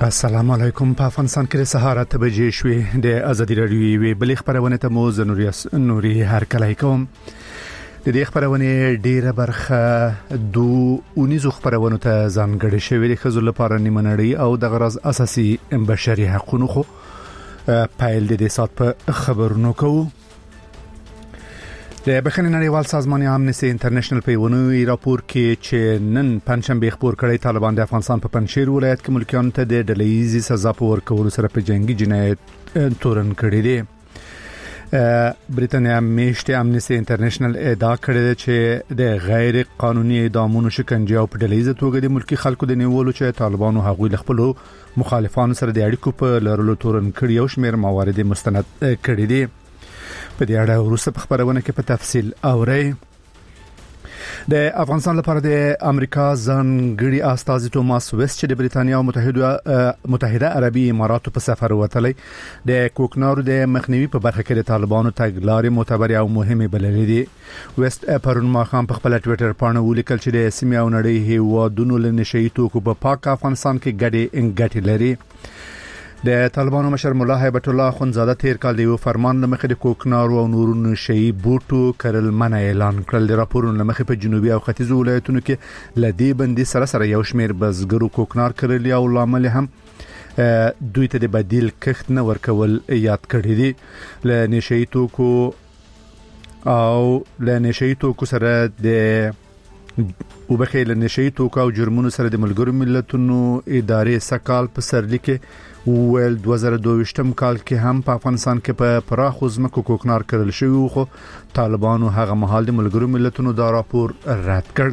السلام علیکم. په افغانستان کې د سهار 8 بجې شوې د ازادي راډیو وی بلې خبرونه ته مو نوري هر کله کوم. د دې خبرونه ډیره برخه اونیزو خبرونه ته ځانګړې شوې د خزل لپاره نیمنړی او د غرض اساسي بشري حقوقو خو پایل د دې سات په خبرونو کوو. د بخښنې نړیوال سازمان امنیستي انټرنیشنل په یونوي راپور کې چې نن پنځشنبه خبر کړی طالبان د افغانستان په پنځشیر ولایت کې ملکیانو ته د ډله‌ایزي سزا په ورکولو سره په جنگي جنایت تورن کړی دی. بریټانیا میشته امنیستي انټرنیشنل ادعا کړې ده چې د غیر قانوني اعدامونو شکنجه او په ډله‌ایزه توګه د ملکی خلکو د نیولو چې طالبانو هغوی خپل مخالفانو سره د اړیکو په لرلو تورن کړی او شمیر موارد مستند کړی دي. په دې اړه وروسته په خبرونه کې په تفصیل اورئ. د افغانستان لپاره د امریکا ځانګړي استازي توماس ویست چې د بریټانیا او متحده عربي اماراتو په سفر وتلی د کوکنارو د مخنیوي په برخه کې د طالبانو تګلارې معتبر او مهمه بللې دي. ویست پرون ماخام په خپل ټوئیټر باندې ولیکل چې د سیمه او نړۍ هیوادونو له نشئی توکو په پاک افغانستان کې ګټې لري. د طالبانو مشر مولا هیبت الله خونزاده تیر کال د یو فرمان لمخې د کوکنارو او نورو نشئی بوټو کرل منع اعلان کړل. د راپورونو لمخې په جنوبي او ختیځو ولایتونو کې لدی بندي سره یو شمیر بزګرو کوکنار کړل او لامل هم دوی ته د بدیل کښت نه ورکول یاد کړی دي. ل نشئی توکو سره د وبخیل نشئی توکو او جرمونو سره د ملګرو ملتونو ادارې سکال په سرلی کې ویل 2022م کال کې هم په افغانستان کې په پراخ ځمکو کوکنار کړل شوی خو طالبانو هغه مهال د ملګرو ملتونو دا راپور رد کړ.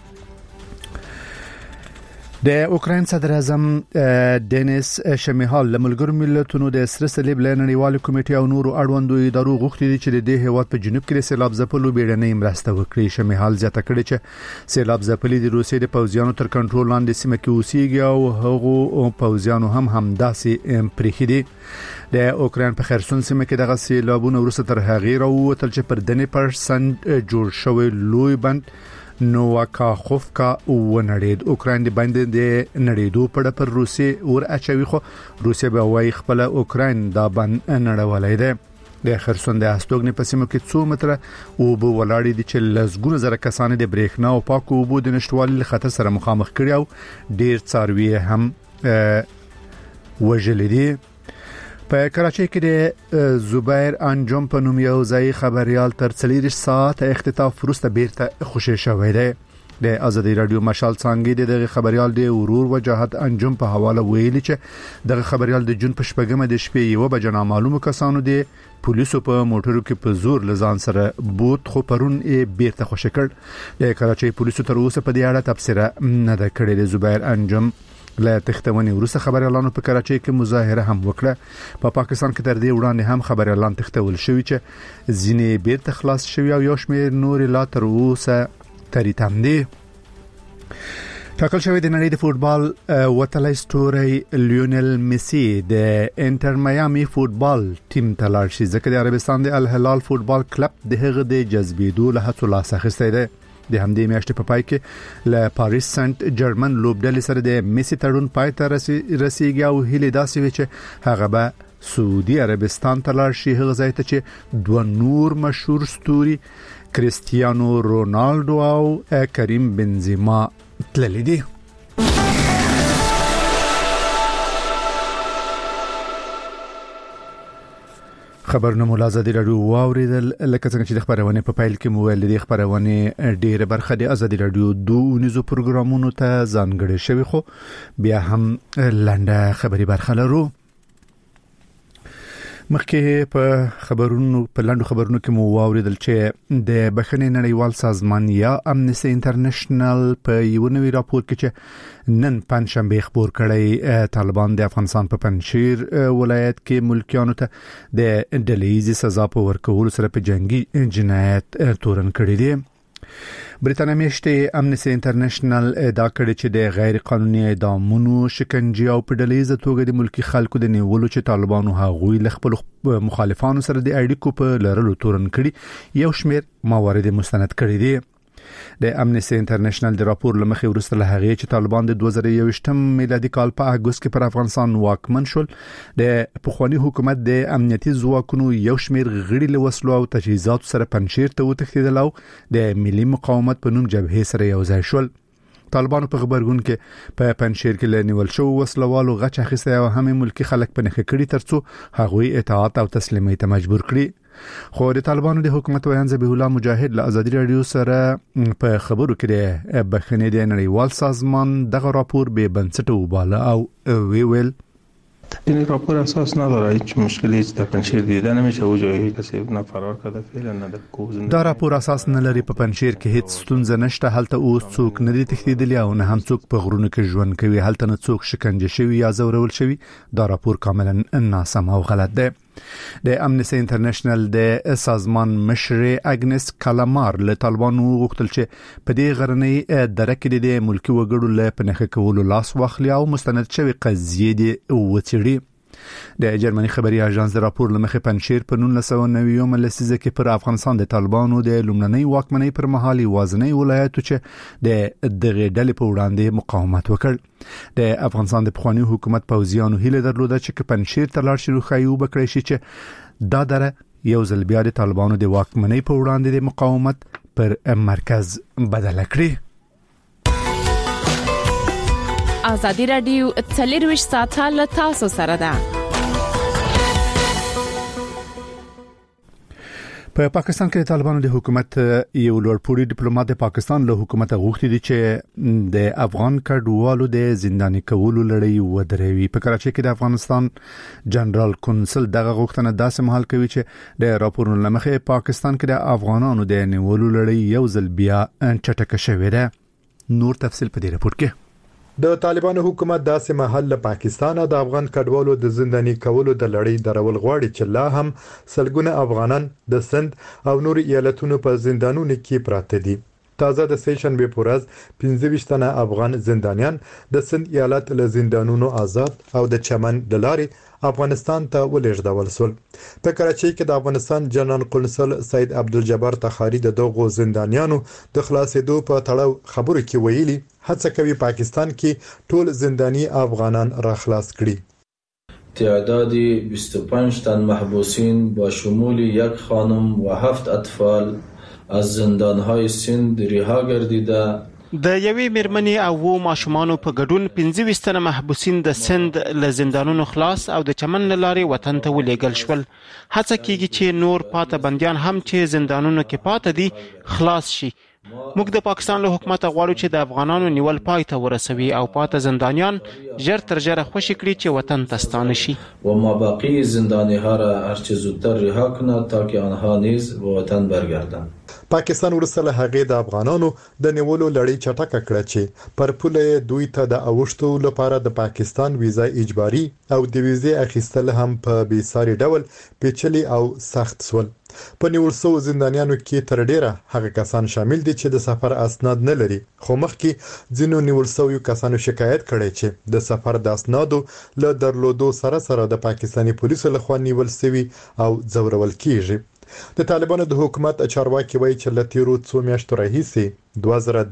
د اوکراین صدر اعظم دینیس شمیهال له ملګرو ملتونو د سره صلیب لنړیوال کمیټې او نورو اړوندو ادارو غوښتي دي چې د هیواد په جنوب کې د سیلاب ځپلو بیړنۍ مرسته وکړي. شمیهال زیاته کړې چې سیلاب ځپلي د روسیې د پوځیانو تر کنټرول لاندې سیمه کې اوسېږي او هغه پوځیانو هم داسې پریخي دي. د اوکراین په خرسون سیمه کې دغه سیلابونه وروسته تر هغې راووتل چې پر 10% جوړ شوی لوی بند نوواکاخوفکا ونړید. اوکراین د باندې د نړیدو پر روسي ور اچوي خو روسي به وايي خپل اوکراین دا بند نړولای دی. د خرسون د استوګنې په سیمه کې 2 متره او به ولاړې دي چې لزګونه زره کسان د برېښنا او پاکو اوبو د نشټوالي له خطر سره مخامخ کړي او ډیر څاروي هم وژل دي. په کراچۍ کې د زبیر انجم په نوم یو ځای خبريال تر 4 ساعت اختطاف وروسته بیرته خوشی شوی دی. د ازادي رادیو مشال څنګه د خبريال د ورور وجاهت انجم په حواله ویلي چې د خبريال د جون په شپږمه د شپې یو بجې نامعلومه کسانو د پولیسو په موټرو کې په زور لزان سره بوت خو پرون بیرته خوشی کړ. د کراچۍ پولیسو تر اوسه په دې اړه تبصره نه ده کړې. د زبیر انجم له تختونی وروسته خبريالانو په کراچۍ کې مظاهره هم وکړه. په پاکستان کې تر دې وړاندې هم خبريالان تختول شوی چې ځینې بیرته خلاص شوی او یو شمېر نور لا تر اوسه تریتم دي. ټاکل شوی د نړۍ د فوتبال وتلای ستوري لیونل میسی د انټر میامي فوتبال ټیم ته لاړ شي ځکه د عربستان د الهلال فوتبال کلب د هغه د جذبېدو له هڅو لاس اخیستی دی. د همدې میاشتې په پای کې له پاریس سنت جرمن لوبډلې سره د میسی تړون پای ته رسیږي او هیله داسې وي چې هغه به سعودي عربستان ته لاړ شي. هغه ځای ته چې دوه نور مشهور ستوري کریستیانو رونالدو او کریم بنزیما تللی دي. خبرونه ملازمه رادیو واوریدل لکه څنګه چې د خبرونه په فایل کې مو ویل دي. خبرونه ډیره برخه د ازادي رادیو نيزو پروګرامونو ته ځانګړې شوی خو بیا هم لنډه خبري برخه لرو. مخکې په لندو خبرونو کې مو واوریدل چې د بخښنې نړیوال سازمان یا امنیستي انټرنیشنل په یو نوی راپور کې چې نن پنځشنبه خبر کړی طالبان د افغانستان په پنځشیر ولایت کې ملکیانو ته د ډله‌ایزي سزا په ورکولو سره په جنگي جنایت تورن کړی دی. بریټانیا میشته امنیستي انټرنیشنل ادعا کړې چې د غیر قانوني اعدامونو شکنجه او په ډله‌ایزه توګه د ملکی خلکو د نیولو چې طالبانو هغوی له خپل مخالفانو سره د اړیکو په لرلو تورن کړي یو شمیر موارد مستند کړي دي. د امنیستي انټرنیشنل د راپور لمخې ورسته له هغه چې طالبان د 2021 میلادي کال په اګوست کې پر افغانستان واکمن شول د پخوانی حکومت د امنیتي ځواکونو یو شمېر غړي له وسلو او تجهیزات سره پنځیر ته وتښتیدل او د ملي مقاومت په نوم جبهه سره یو ځای شول. طالبانو په خبرګون کې په پنځیر کې له نیول شو وسلوالو غچ اخیسته او هم ملکی خلک په نخښه کړي ترڅو هغوی اطاعت او تسلیمیت ته مجبور کړي. خو د طالبانو د حکومت ویان ذبیح الله مجاهد له ازادي رادیو سره په خبرو کې د بخښنې د نړیوال سازمان دغه راپور به بنسټ وباله او ویل این راپور اساس نداره، هیچ مشکلی هیچ در پنجشیر دیده نمیشه و جایی کسی نه فرار کرده فعلا نه در کوز. دا راپور اساس نه لري. په پنجشیر کې هیڅ ستونزه نشته، هلته اوس څوک نه دي تښتیدلي او نه هم څوک په غرونو کې ژوند کوي، هلته نه څوک شکنجه شوی یا ځورول شوی. دا راپور کاملا ناسم او غلط دی. د امنیستي انټرنیشنل د سازمان مشر اګنس کالامار له طالبانو غوښتل چې په دې غرنۍ درکې د ملکی وګړو له پنهخه کولو لاس واخلي او مستند شوی قضیه دی وڅېړي. د جرمني خبري اژانس د راپور لمخې پنځیر په 1990 لسیزه کې پر افغانستان د طالبانو د لومړنۍ واکمنۍ پر مهال وازنۍ ولایتو چې د دغه ډلې په وړاندې مقاومت وکړ. د افغانستان د پخوانی حکومت پوځیانو هیله درلوده چې پنځیر ته لاړ شي روخایو بکړي شي چې دا دره یو ځل بیا د طالبانو د واکمنۍ په وړاندې د مقاومت پر مرکز بدل کړي. ازادي رادیو 24 ساعته له تاسو سره ده. په پاکستان کې طالبانو د حکومت یو لوړپوړي ډیپلوماټ د پاکستان له حکومت غوښتي دي چې د افغان کډوالو د زنداني کولو لړۍ ودروي. په کراچۍ کې د افغانستان جنرال کونسل دغه غوښتنه داسې مهال کوي چې د راپورونو لمخې پاکستان کې د افغانانو د نیولو لړۍ یو ځل بیا چټکه شوې ده. نور تفصیل په دې راپور کې. د طالبانو حکومت داسې محل له پاکستان او د افغان کډوالو د زنداني کولو د لړۍ درول غواړي چې لا هم سلګونه افغانان د سند او نور ایالتونو په زندانونو کې پراته دي. تازه د سیشنبه په ورځ 25 تنه افغان زندانیان د سند ایالت له زندانونو آزاد او د چمن د لارې افغانستان ته ولېږدول شول. په کراچۍ کې د افغانستان جنرال قونسل سید عبدالجبار تخاری د دغو زندانیانو د خلاصېدو په تړاو خبرو کې ویلي هڅه کوي پاکستان کې ټول زنداني افغانان را خلاص کړي. تعداد 25 تن محبوسین با شمول یک خانم و 7 اطفال از زندانهای سند رها گردیده د یوې میرمنې او وو ماشومانو په ګډون 25 تنه محبوسین د سند له زندانونو خلاص او د چمن لارې وطن ته ولېږل شول. هڅه کیږي چې نور پاته بنديان هم چې زندانونو کې پاته دي خلاص شي. موږ د پاکستان له حکومت غواړو چې د افغانانو نیول پای ته ورسوي او پاته زندانیان ژر تر ژره خوشی کړي چې وطن ته ستانه شي و ما باقی زندانی ها را هر چه زودتر رها کنند تا که آنها نیز به وطن برگردند. پاکستان ورسره هغه د افغانانو د نیولو لړۍ چټکه کړه چې پر پوله دوی ته د اوښتو لپاره د پاکستان ویزا اجباري او د ویزې اخیستل هم په بیساري ډول پیچلي او سخت سول. په نیول شو زندانیانو کې تر ډیره هغه کسان شامل دي چې د سفر اسناد نه لري، خو مخکې ځینو نیول شوی کسانو شکایت کړی چې د سفر د اسنادو له درلودو سره د پاکستاني پولیسو لخوا نیول شوی او ځورول کیږي. د طالبانو د حکومت چارواکي وایي چې له تیرو څو میاشتو راهیسې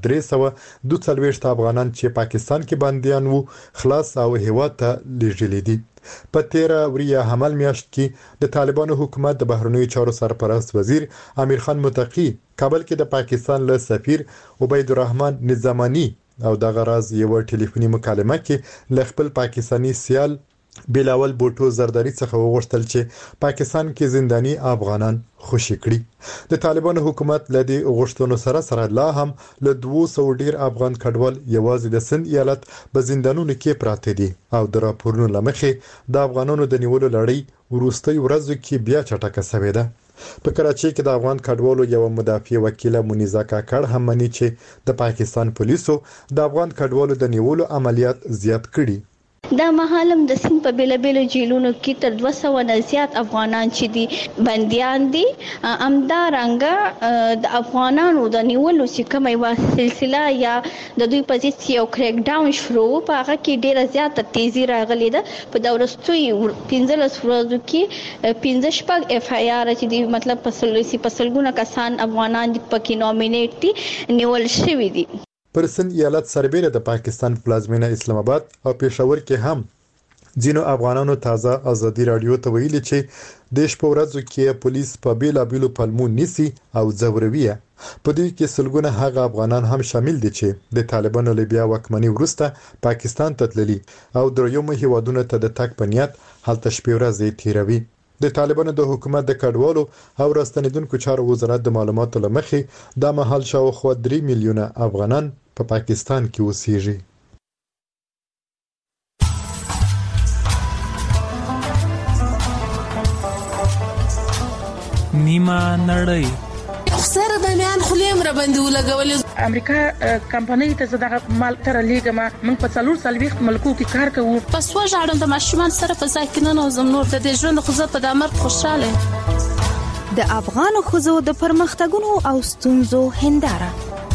2342 افغانان چې پاکستان کې بنديان وو خلاص او هیواد ته لیږلي دي. په 13 وریه حمل میاشت کې د طالبانو حکومت د بهرنیو چارو سرپرست وزیر امیر خان متقی کابل کې د پاکستان له سفیر عبید الرحمن نظامانی او د غراز یو ټلیفوني مکالمه کې ل خپل پاکستانی سیال بلاول بوټو زرداری څخه وغوښتل چې پاکستان کې زنداني افغانان خوشی کړي. د طالبانو حکومت لدی غوښتنو سره لا هم له 200 ډیر افغان کډوال یوازې د سند ایالت په زندانونو کې پراته دي او د راپورونو لمخې د افغانانو د نیولو لړۍ وروستي ورځو کې بیا چټکه شوې ده. په کراچۍ کې د افغان کډوالو یو مدافع وکیل منیزا کاکړ هم مني چې د پاکستان پولیسو د افغان کډوالو د نیولو عملیات زیات کړي. دا مهالم د سین په بیلابیلو جیلونو کې تر 200 نه زیات افغانان چې دي بنديان دي. امدارنګه د افغانانو د نیولو چې کومه یو سلسله یا د دوی په ضد یو کریک ډاون شروع په هغه کې ډیره زیاته تیزی راغلی ده. په دا ورستوي 15 ورځو کې 15 اف آی آر چې دی مطلب په سلګونه کسان افغانان پکې نومینیټ دي نیول شوی دي. پر سند ایالت سربېره د پاکستان پلازمینه اسلام آباد او پېښور کې هم ځینو افغانانو تازه ازادي رادیو ته ویلي چې د شپږ ورځو کې پولیس په بیلابیلو پلمو نیسي او ځوروي. په دې کې سلګونه هغه افغانان هم شامل دي چې د طالبانو له بیا واکمنۍ وروسته پاکستان ته تللي او درېیمو هیوادونو ته د تګ په نیت هلته شپې ورځې تیروي. د طالبانو د حکومت د کډوالو او راستنیدونکو چارو وزارت د معلوماتو لمخې د مهال شاوخوا 3 میلیونه افغانان په پاکستان کې اوسېږي. نیمه نړۍ سره د میان خلیم را باندې ولګول. امریکا کمپنۍ ته زده مال تر لیګما موږ په 440 ملکو کې کار کوو. پس وژاړم د ماشومان سره په ځکه نه زم نور د ژوند خو په دامر خوشاله. د افغان خوځو د پرمختګونو او ستونزو هنداره.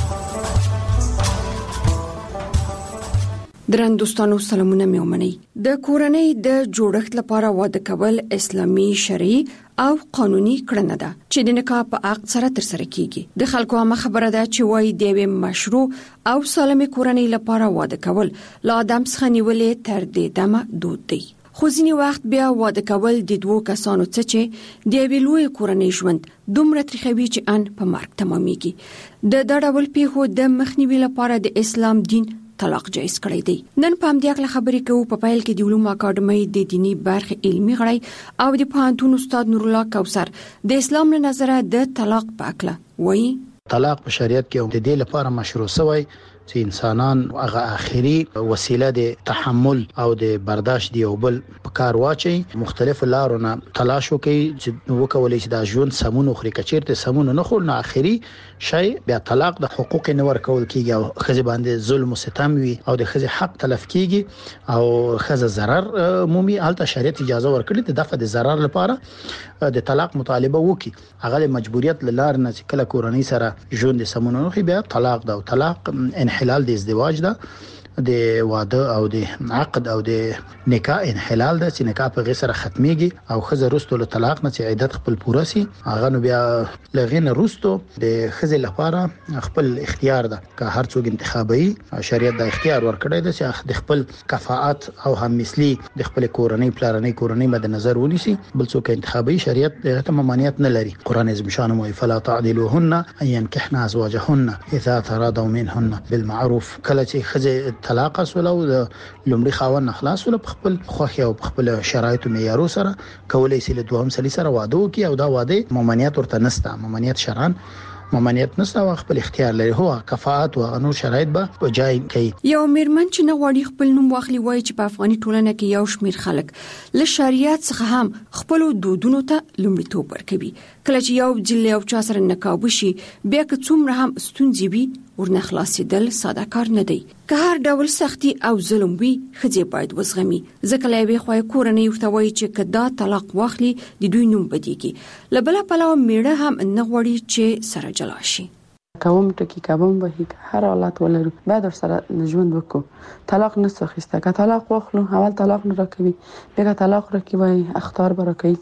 درنوستانو سلامونه میومني. د کورنۍ د جوړښت لپاره واده کول اسلامي شرعي او قانوني کړنه ده چې د نکاح په عقد سره ترسره کیږي. د خلکو عامه خبره ده چې وایي د مشروع او سالمه کورنۍ لپاره واده کول لا آدم څخه نیولې تر دې دمه دود دی. خو ځینې وخت بیا واده کول د دوه کسانو څخه چې د ویلوي کورنۍ ژوند دومره ترخوي چې ان په مرګ تمامېږي. د ډول پیښو د مخنیوي لپاره د اسلام دین طلاق جایز کړی دی. نن په همدې اړه خبرې کوو. په پایل کې د علوم اکاډمۍ د دینی برخې علمي غړی او د پوهنتون استاد نور الله کوثر د اسلام له نظره د طلاق په اړه وایي. طلاق په شریعت کې د دې لپاره مشروع شوی چې انسانان هغه اخیری وسیله د تحمل او د برداشت دی او بل په کار واچي. مختلف لارونه تلاش وکي چې وکولای شي د ژوند سمون خوري. کچیرته سمون نه خور نه اخیری شی بیا طلاق د حقوق نه ورکول کیږي او خزه باندې ظلم او ستم وي او د خزه حق تلف کیږي او خزه ضرر عمومي الته شریعت اجازه ورکړي د دفع د ضرر لپاره د طلاق مطالبه وکي. هغه مجبوریت لار نه چې کله کورنۍ سره ژوند سمون نه خوري بیا طلاق ده. او طلاق انحلال د ازدواج ده، د واده او د عقد او د نکاح انحلال ده چې نکاح په غیر ختميږي او خزه رستو له طلاق نه چې عدت خپل پوره سي. هغه نو بیا لغینه رستو د خزه لپاره خپل اختیار ده که هر څوک انتخابي شریعت د اختیار ورکړی ده چې د خپل کفاءت او هم مثلی د خپل کورنۍ پلانې کورنۍ مد نظر ونیسي. بل څوک انتخابي شریعت ته ممانعت نه لري. قران عظیم شان مو فلا تعدلوهن ان ينكحن ازواجهن اذا تراضوا منهن بالمعروف. کله چې خزه طلاق سولو د لومړي خاوند خلاص ول په خپل خوخي او په خپل شرایط معیارو سره کولای شي له دوهم سلی سره واده وکي او دا واده ممانعت ورته نسته. ممانعت شرعن ممانعت نسته او خپل اختیار لري. هو کفاءت او انور شرایط به په جای کوي. یو میرمن چې نه غواړي خپل نوم واخلي وایي چې په افغاني ټولنه کې یو شمیر خلک له شریعت څخه هم خپل دودونو ته لومړیتوب ورکوي. کله چې یو جل او چا سره نکاح وشي بیا که څومره هم ستونزې وي ورنه خلاصېدل ساده کار نه دی. که هر ډول سختي او ظلم وي ښځې باید وزغمي. ځکه له یوې خوا کورنۍ ورته وایي چې که دا طلاق واخلي د دوی نوم بدیږي. له بله پلوه میړه هم نه غواړي چې سره جلا شي. کوم ټکی کوم به هر حالت ولرو بعد سره ژوند وکړو. طلاق نه څخسته که طلاق واخلو اول طلاق نه راکوي بیا طلاق راکوي اختیار برکوي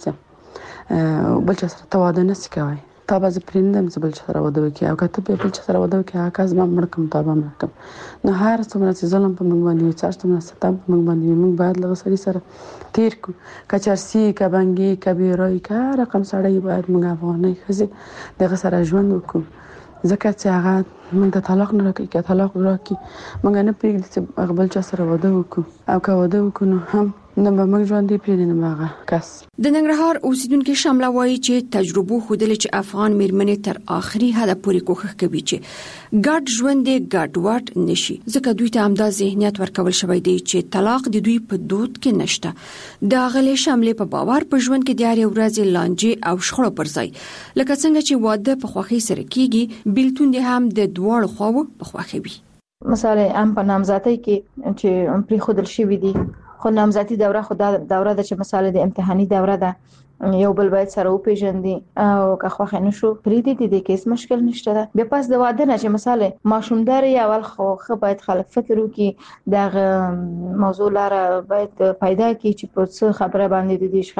چې بل څه سره تواده نه سکوي. تا باز پرندم زبل سره واده وکي او کته په بل سره واده وکي هغه کس ما مړکم تا به مړکم. نو هر څومره چې ظلم په موږ باندې چې څومره ستم په موږ باندې موږ باید له سړي سره تیر کو. کچرسي کبنګي کبیرای کا رقم سړی باید موږ افغاني خزي دغه سره ژوند وکړو. ځکه چې هغه موږ د طلاق نه راکې که طلاق راکې موږ نه پرېږدي چې هغه بل چا سره واده وکړو او که واده وکړو نو هم نه به موږ ژوند دی پرېږدي نه به هغه کس. د ننګرهار اوسیدونکو شامله وایي چې تجربو ښودلې چې افغان میرمنې تر آخري حده پورې کوښښ کوي چې ګډ ژوند یې ګډوډ نشي. ځکه دوی ته همدا ذهنیت ورکول شوی دی چې طلاق د دوی په دود کې نشته. د غلې شاملې په باور په ژوند کې د هرې ورځې لانجې او شخړو پر ځای لکه څنګه چې واده په خوښۍ سره کیږي بیلتون دې هم د دواړو خواو په خوښۍ وي. مثلا هم په نامزادۍ کې چې پرې خودل شوی دي خو نامزدي دوره خو دا دوره د چې مثال د امتحاني دوره ده یو بل باید سره وپیژندي او که خوښ نه شو پریدي دي د کیس مشکل نشته ده بیا پس د واده نه چې مثال ماشومدار اول خو باید خلک فکر وکړي د موضوع لاره باید پیدا کړي چې په څه خبره باندې د دې